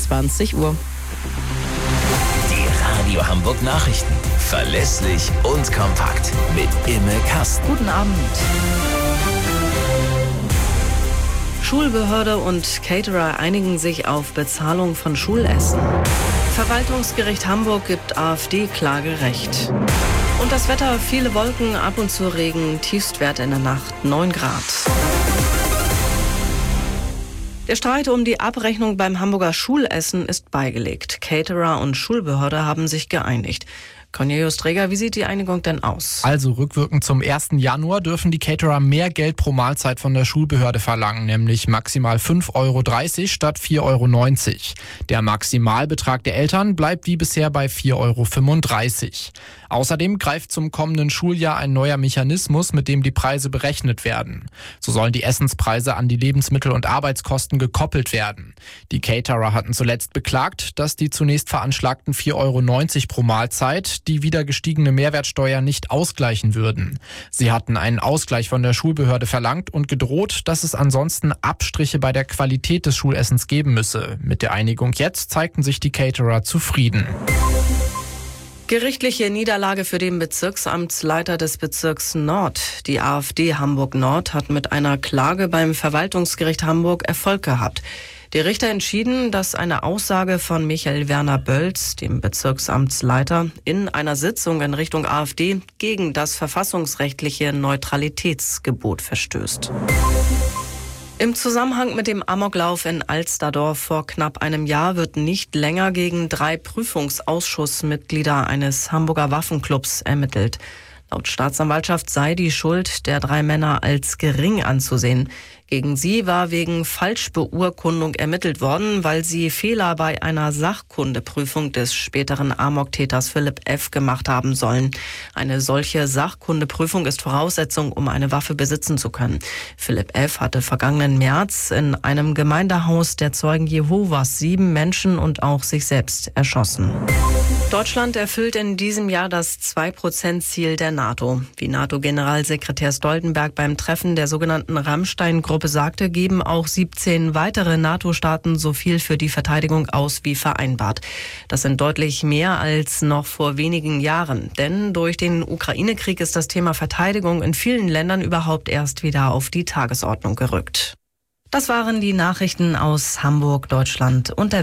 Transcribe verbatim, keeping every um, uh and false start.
zwanzig Uhr. Die Radio Hamburg Nachrichten. Verlässlich und kompakt. Mit Imme Kasten. Guten Abend. Schulbehörde und Caterer einigen sich auf Bezahlung von Schulessen. Verwaltungsgericht Hamburg gibt AfD-Klage Recht. Und das Wetter, viele Wolken, ab und zu Regen, Tiefstwert in der Nacht neun Grad. Der Streit um die Abrechnung beim Hamburger Schulessen ist beigelegt. Caterer und Schulbehörde haben sich geeinigt. Cornelius Träger, wie sieht die Einigung denn aus? Also rückwirkend zum ersten Januar dürfen die Caterer mehr Geld pro Mahlzeit von der Schulbehörde verlangen, nämlich maximal fünf Euro dreißig statt vier Euro neunzig. Der Maximalbetrag der Eltern bleibt wie bisher bei vier Euro fünfunddreißig. Außerdem greift zum kommenden Schuljahr ein neuer Mechanismus, mit dem die Preise berechnet werden. So sollen die Essenspreise an die Lebensmittel- und Arbeitskosten gekoppelt werden. Die Caterer hatten zuletzt beklagt, dass die zunächst veranschlagten vier Euro neunzig pro Mahlzeit die wieder gestiegene Mehrwertsteuer nicht ausgleichen würden. Sie hatten einen Ausgleich von der Schulbehörde verlangt und gedroht, dass es ansonsten Abstriche bei der Qualität des Schulessens geben müsse. Mit der Einigung jetzt zeigten sich die Caterer zufrieden. Gerichtliche Niederlage für den Bezirksamtsleiter des Bezirks Nord. Die AfD Hamburg Nord hat mit einer Klage beim Verwaltungsgericht Hamburg Erfolg gehabt. Die Richter entschieden, dass eine Aussage von Michael Werner Bölz, dem Bezirksamtsleiter, in einer Sitzung in Richtung AfD gegen das verfassungsrechtliche Neutralitätsgebot verstößt. Im Zusammenhang mit dem Amoklauf in Alsterdorf vor knapp einem Jahr wird nicht länger gegen drei Prüfungsausschussmitglieder eines Hamburger Waffenclubs ermittelt. Laut Staatsanwaltschaft sei die Schuld der drei Männer als gering anzusehen. Gegen sie war wegen Falschbeurkundung ermittelt worden, weil sie Fehler bei einer Sachkundeprüfung des späteren Amoktäters Philipp F. gemacht haben sollen. Eine solche Sachkundeprüfung ist Voraussetzung, um eine Waffe besitzen zu können. Philipp F. hatte vergangenen März in einem Gemeindehaus der Zeugen Jehovas sieben Menschen und auch sich selbst erschossen. Deutschland erfüllt in diesem Jahr das zwei Prozent Ziel der NATO. Wie NATO-Generalsekretär Stoltenberg beim Treffen der sogenannten Rammstein-Gruppe sagte, geben auch siebzehn weitere NATO-Staaten so viel für die Verteidigung aus wie vereinbart. Das sind deutlich mehr als noch vor wenigen Jahren. Denn durch den Ukraine-Krieg ist das Thema Verteidigung in vielen Ländern überhaupt erst wieder auf die Tagesordnung gerückt. Das waren die Nachrichten aus Hamburg, Deutschland und der